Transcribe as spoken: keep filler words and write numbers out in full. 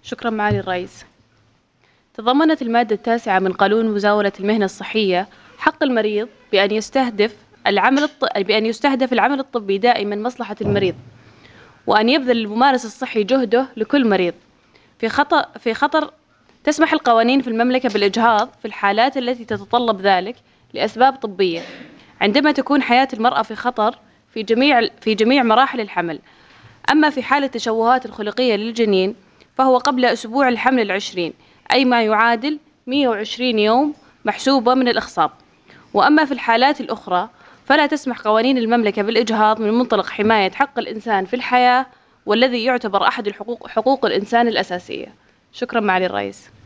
شكرا معالي الرئيس. تضمنت المادة التاسعة من قانون مزاولة المهنة الصحية حق المريض بأن يستهدف العمل الط... بأن يستهدف العمل الطبي دائما مصلحة المريض، وأن يبذل الممارس الصحي جهده لكل مريض. في خطر في خطر تسمح القوانين في المملكة بالإجهاض في الحالات التي تتطلب ذلك لأسباب طبية، عندما تكون حياة المرأة في خطر في جميع في جميع مراحل الحمل. أما في حالة التشوهات الخلقية للجنين فهو قبل أسبوع الحمل العشرين، أي ما يعادل مئة وعشرين يوم محسوبة من الإخصاب. وأما في الحالات الأخرى فلا تسمح قوانين المملكة بالإجهاض من منطلق حماية حق الإنسان في الحياة، والذي يعتبر أحد الحقوق حقوق الإنسان الأساسية. شكرا معالي الرئيس.